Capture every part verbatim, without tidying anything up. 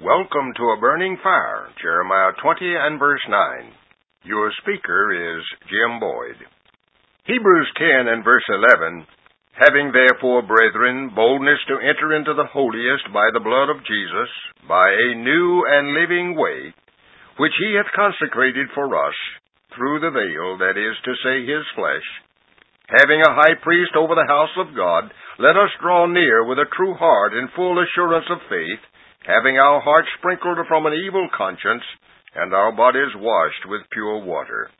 Welcome to A Burning Fire, Jeremiah twenty and verse nine. Your speaker is Jim Boyd. Hebrews ten and verse eleven, Having therefore, brethren, boldness to enter into the holiest by the blood of Jesus, by a new and living way, which he hath consecrated for us, through the veil, that is to say, his flesh, having a high priest over the house of God, let us draw near with a true heart and full assurance of faith, having our hearts sprinkled from an evil conscience, and our bodies washed with pure water.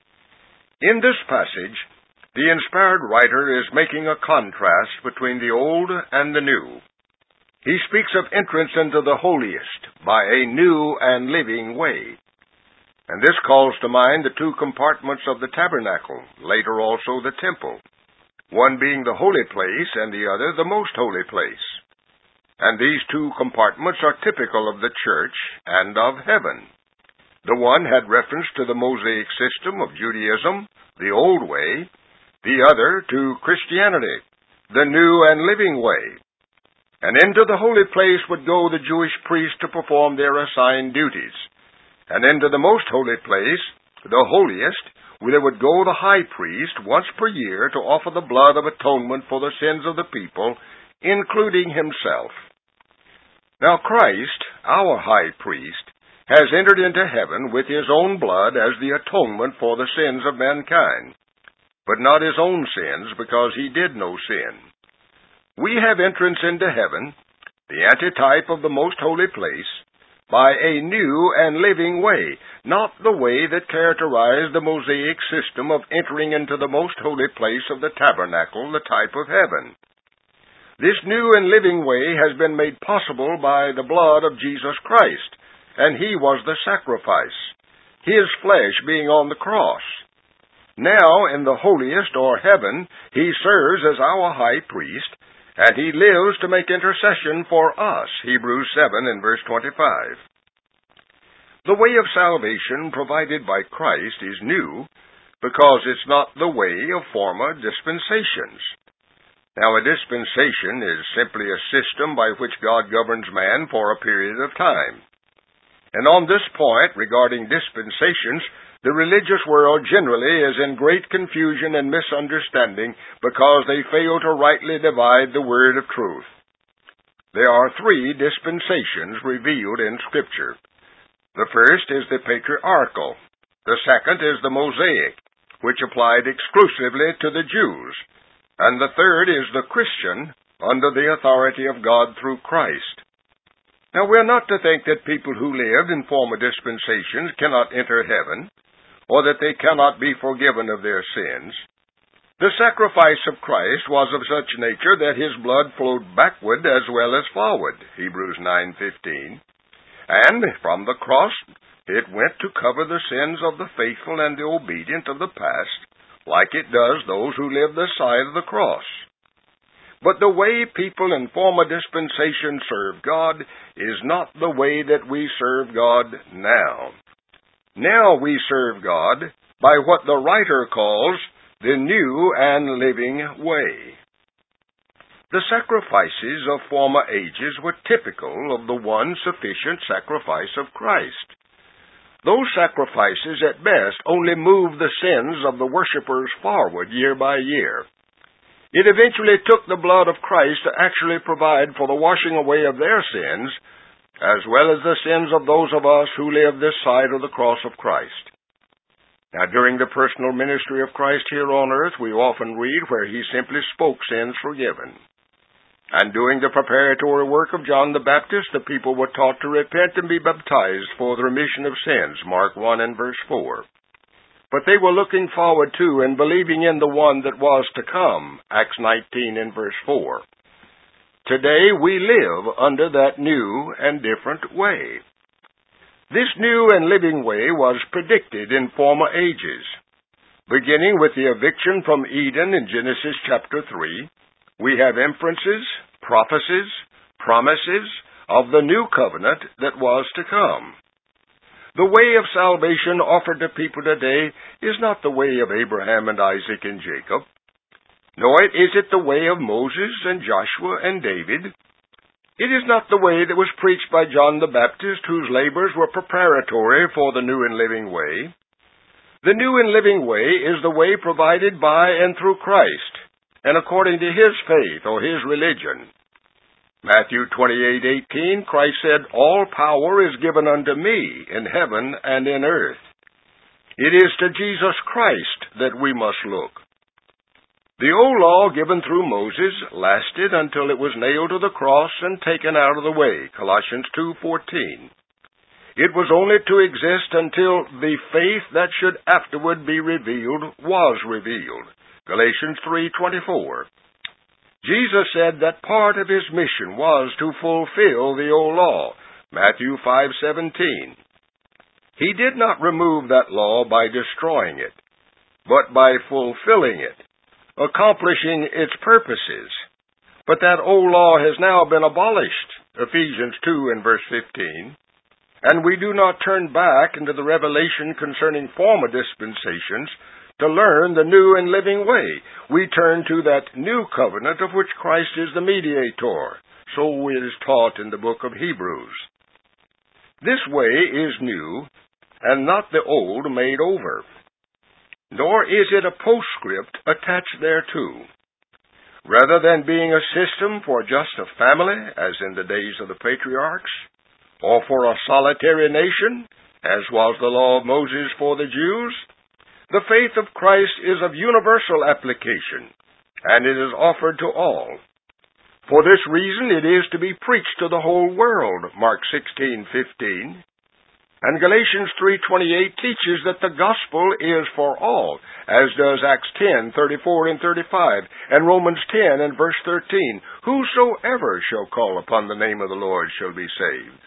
In this passage, the inspired writer is making a contrast between the old and the new. He speaks of entrance into the holiest by a new and living way. And this calls to mind the two compartments of the tabernacle, later also the temple, one being the holy place and the other the most holy place. And these two compartments are typical of the church and of heaven. The one had reference to the Mosaic system of Judaism, the old way, the other to Christianity, the new and living way. And into the holy place would go the Jewish priests to perform their assigned duties. And into the most holy place, the holiest, there would go the high priest once per year to offer the blood of atonement for the sins of the people, including himself. Now Christ, our high priest, has entered into heaven with his own blood as the atonement for the sins of mankind, but not his own sins, because he did no sin. We have entrance into heaven, the antitype of the most holy place, by a new and living way, not the way that characterized the Mosaic system of entering into the most holy place of the tabernacle, the type of heaven. This new and living way has been made possible by the blood of Jesus Christ, and he was the sacrifice, his flesh being on the cross. Now, in the holiest, or heaven, he serves as our high priest, and he lives to make intercession for us, Hebrews seven and verse twenty-five. The way of salvation provided by Christ is new, because it's not the way of former dispensations. Now, a dispensation is simply a system by which God governs man for a period of time. And on this point, regarding dispensations, the religious world generally is in great confusion and misunderstanding because they fail to rightly divide the word of truth. There are three dispensations revealed in Scripture. The first is the patriarchal. The second is the Mosaic, which applied exclusively to the Jews. And the third is the Christian, under the authority of God through Christ. Now, we're not to think that people who lived in former dispensations cannot enter heaven, or that they cannot be forgiven of their sins. The sacrifice of Christ was of such nature that his blood flowed backward as well as forward, Hebrews nine fifteen. And from the cross it went to cover the sins of the faithful and the obedient of the past, like it does those who live this side of the cross. But the way people in former dispensations serve God is not the way that we serve God now. Now we serve God by what the writer calls the new and living way. The sacrifices of former ages were typical of the one sufficient sacrifice of Christ. Those sacrifices at best only moved the sins of the worshippers forward year by year. It eventually took the blood of Christ to actually provide for the washing away of their sins, as well as the sins of those of us who live this side of the cross of Christ. Now, during the personal ministry of Christ here on earth, we often read where he simply spoke sins forgiven. And doing the preparatory work of John the Baptist, the people were taught to repent and be baptized for the remission of sins, Mark one and verse four. But they were looking forward to and believing in the one that was to come, Acts nineteen and verse four. Today we live under that new and different way. This new and living way was predicted in former ages. Beginning with the eviction from Eden in Genesis chapter three, we have inferences, prophecies, promises of the new covenant that was to come. The way of salvation offered to people today is not the way of Abraham and Isaac and Jacob, nor is it the way of Moses and Joshua and David. It is not the way that was preached by John the Baptist, whose labors were preparatory for the new and living way. The new and living way is the way provided by and through Christ, and according to His faith or His religion. Matthew twenty-eight eighteen, Christ said, "All power is given unto me in heaven and in earth." It is to Jesus Christ that we must look. The old law given through Moses lasted until it was nailed to the cross and taken out of the way, Colossians two fourteen. It was only to exist until the faith that should afterward be revealed was revealed, Galatians three twenty-four. Jesus said that part of His mission was to fulfill the old law, Matthew five seventeen. He did not remove that law by destroying it, but by fulfilling it, accomplishing its purposes. But that old law has now been abolished, Ephesians two and verse fifteen, and we do not turn back into the revelation concerning former dispensations to learn the new and living way. We turn to that new covenant of which Christ is the mediator. So it is taught in the book of Hebrews. This way is new, and not the old made over. Nor is it a postscript attached thereto. Rather than being a system for just a family, as in the days of the patriarchs, or for a solitary nation, as was the law of Moses for the Jews, the faith of Christ is of universal application, and it is offered to all. For this reason it is to be preached to the whole world, Mark sixteen fifteen. And Galatians three twenty-eight teaches that the gospel is for all, as does Acts ten thirty-four and thirty-five, and Romans ten and verse thirteen. Whosoever shall call upon the name of the Lord shall be saved.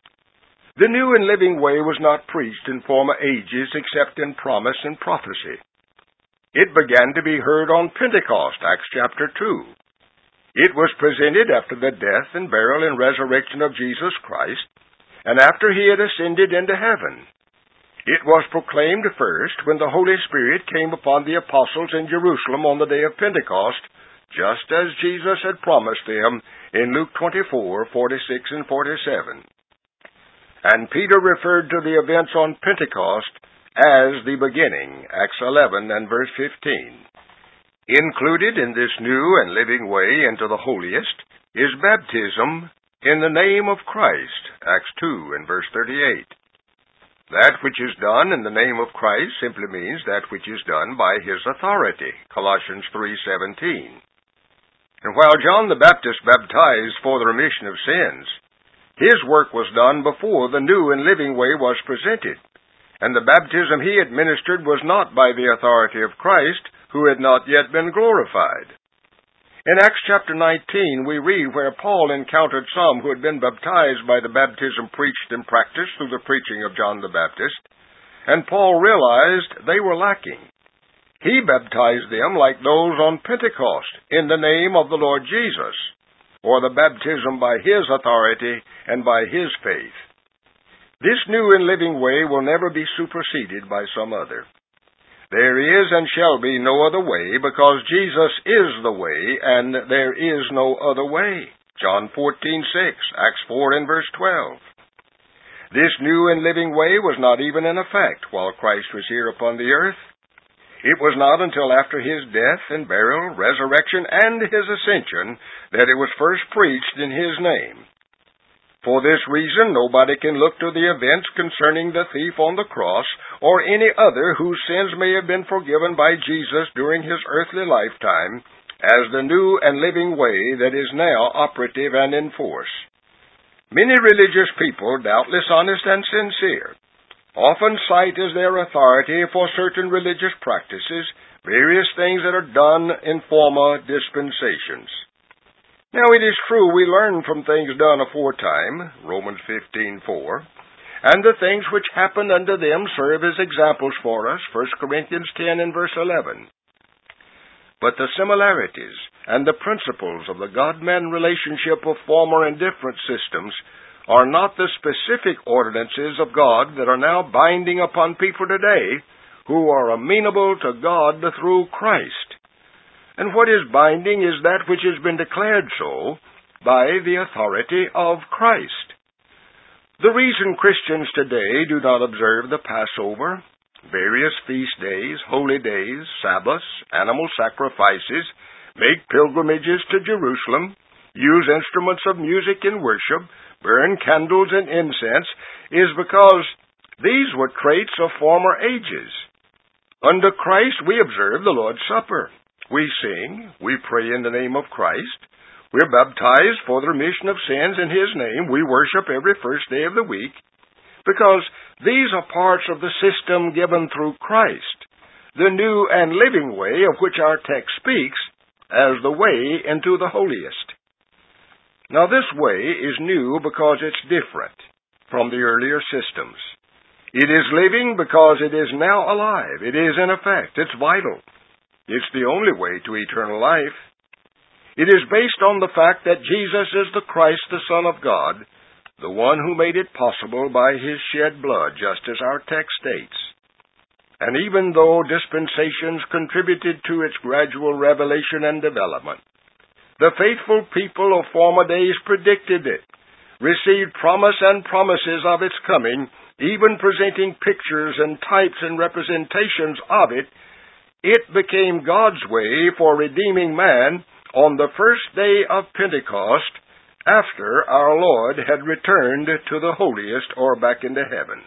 The new and living way was not preached in former ages except in promise and prophecy. It began to be heard on Pentecost, Acts chapter two. It was presented after the death and burial and resurrection of Jesus Christ, and after He had ascended into heaven. It was proclaimed first when the Holy Spirit came upon the apostles in Jerusalem on the day of Pentecost, just as Jesus had promised them in Luke twenty-four forty-six and forty-seven. And Peter referred to the events on Pentecost as the beginning, Acts eleven and verse fifteen. Included in this new and living way into the holiest is baptism in the name of Christ, Acts two and verse thirty-eight. That which is done in the name of Christ simply means that which is done by His authority, Colossians three seventeen. And while John the Baptist baptized for the remission of sins, his work was done before the new and living way was presented, and the baptism he administered was not by the authority of Christ, who had not yet been glorified. In Acts chapter nineteen, we read where Paul encountered some who had been baptized by the baptism preached and practiced through the preaching of John the Baptist, and Paul realized they were lacking. He baptized them like those on Pentecost, in the name of the Lord Jesus, or the baptism by His authority and by His faith. This new and living way will never be superseded by some other. There is and shall be no other way, because Jesus is the way, and there is no other way. John fourteen six, Acts four and verse twelve. This new and living way was not even in effect while Christ was here upon the earth. It was not until after His death and burial, resurrection, and His ascension that it was first preached in His name. For this reason, nobody can look to the events concerning the thief on the cross or any other whose sins may have been forgiven by Jesus during His earthly lifetime as the new and living way that is now operative and in force. Many religious people, doubtless honest and sincere, often cite as their authority for certain religious practices various things that are done in former dispensations. Now it is true we learn from things done aforetime, Romans fifteen four, and the things which happened unto them serve as examples for us, First Corinthians ten and verse eleven. But the similarities and the principles of the God-man relationship of former and different systems are not the specific ordinances of God that are now binding upon people today who are amenable to God through Christ. And what is binding is that which has been declared so by the authority of Christ. The reason Christians today do not observe the Passover, various feast days, holy days, Sabbaths, animal sacrifices, make pilgrimages to Jerusalem, use instruments of music in worship, burn candles and incense, is because these were traits of former ages. Under Christ we observe the Lord's Supper. We sing, we pray in the name of Christ, we're baptized for the remission of sins in His name, we worship every first day of the week, because these are parts of the system given through Christ, the new and living way of which our text speaks as the way into the holiest. Now this way is new because it's different from the earlier systems. It is living because it is now alive. It is in effect. It's vital. It's the only way to eternal life. It is based on the fact that Jesus is the Christ, the Son of God, the one who made it possible by His shed blood, just as our text states. And even though dispensations contributed to its gradual revelation and development, the faithful people of former days predicted it, received promise and promises of its coming, even presenting pictures and types and representations of it, it became God's way for redeeming man on the first day of Pentecost, after our Lord had returned to the holiest or back into heaven.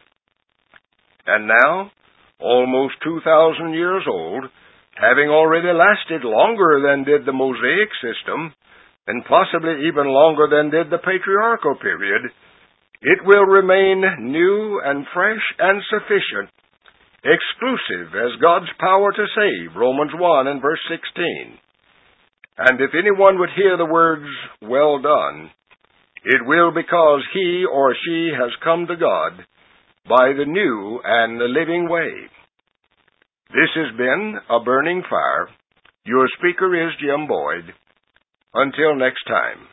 And now, almost two thousand years old, having already lasted longer than did the Mosaic system, and possibly even longer than did the patriarchal period, it will remain new and fresh and sufficient, exclusive as God's power to save, Romans one and verse sixteen. And if anyone would hear the words, well done, it will because he or she has come to God by the new and the living way. This has been A Burning Fire. Your speaker is Jim Boyd. Until next time.